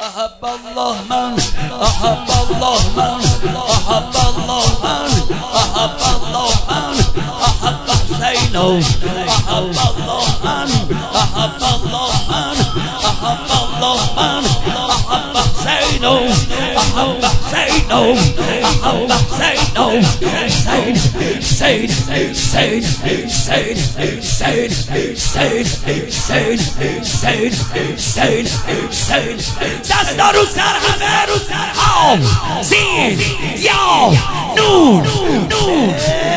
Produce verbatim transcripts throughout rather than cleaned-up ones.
أحب الله من أحب الله من أحب الله من أحب الله من أحب حسين أحب الله من أحب الله من أحب الله من أحب حسين أحب حسين أحب حسين حسين حسين حسين حسين حسين حسين حسين حسين حسين حسين دستا رو سر همه رو سر آم زین یا نون نون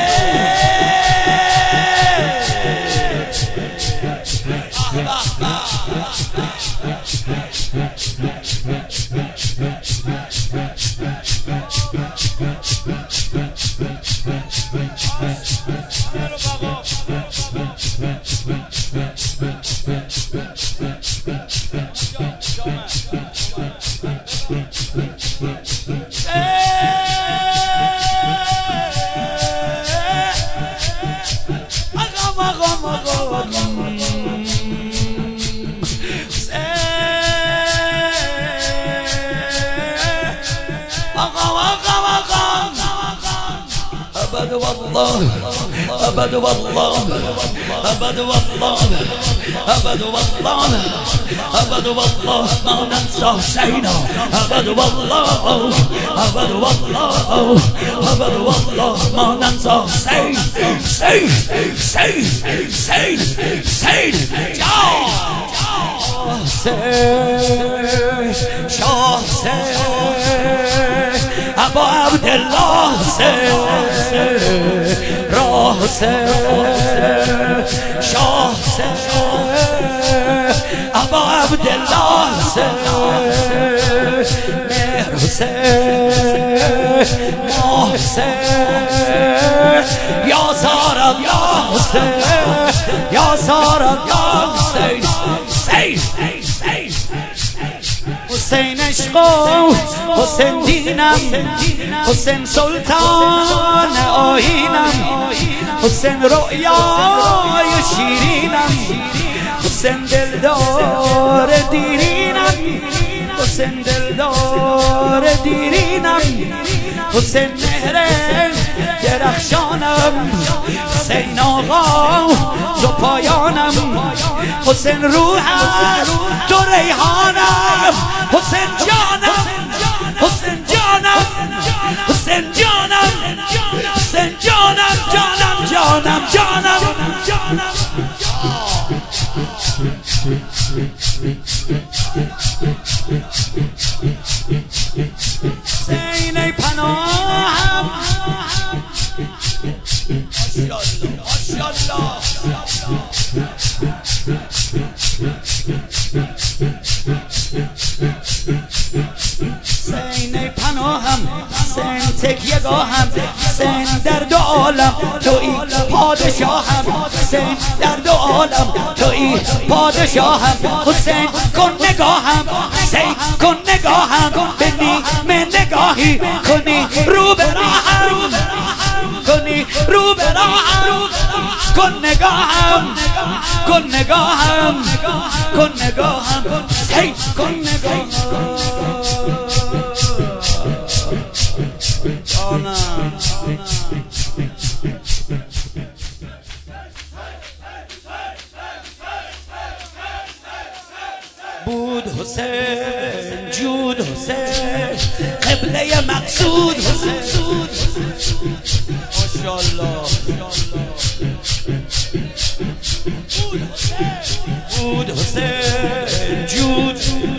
أبد والله أبد والله أبد والله أبد والله أبد والله ما ننسى حسينا أبد والله أبد والله أبد والله ما ننسى حسين حسين حسين حسين حسين شاه حسين شاه حسين أبو عبد الله حسين راه حسين شاه حسين أبو عبد الله حسين مهر حسين ماه حسين يا زارم يا حسين يا زارم يا حسين حسين حسین عشقم حسین دینم حسین سلطان آیینم حسین رؤیای شیرینم حسین دلدار دیرینم حسین دلدار دیرینم حسین مهر درخشانم حسین آقا تو پایانم حسین روحم تو ریحانم حسین جانم حسین جانم حسین جانم حسین جانم جانم جانم جانم جانم حسین ای پناهم ماشاءالله حسین ای پناهم حسین تکیه گاهم حسین در دو عالم تویی پادشاهم حسین در دو عالم تویی پادشاهم حسین کن نگاهم حسین کن نگاهم به نیمه نگاهی کنی رو به راهم کنی رو به راهم کن نگاهم کن نگاهم کن نگاهم حسین کن نگاهم بود حسین جود حسین قبله مقصود حسین ماشاءالله بود حسین جود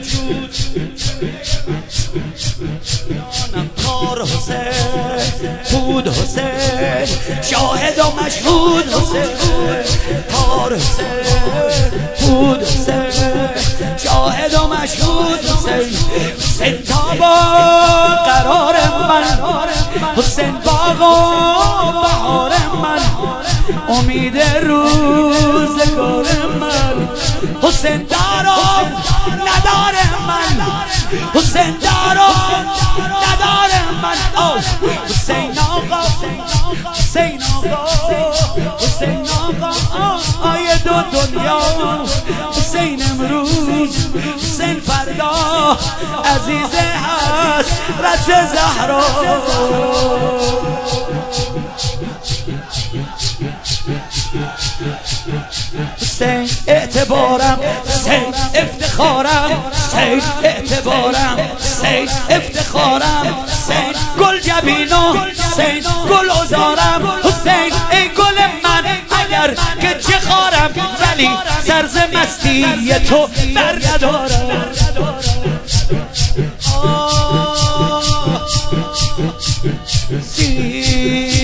جانم تار حسین بود حسین شاهد و مشهود حسین تار حسین بود حسین شاهد و مشهود حسین حسین تابا قرار من حسین باغا بهار من امید روزگار من حسین دارم ندار من حسین دارم ندار من حسین آقا حسین آقا حسین آقا آی دو دنیا حسین امروز امروز حسین فردا عزیز حضرت زهرا حسین اعتبارم حسین افتخارم حسین اعتبارم حسین افتخارم حسین گل جبینو حسین گل ازارم حسین ای گل من اگر که چه خارم ولی سرز مستی تو بر ندارم آه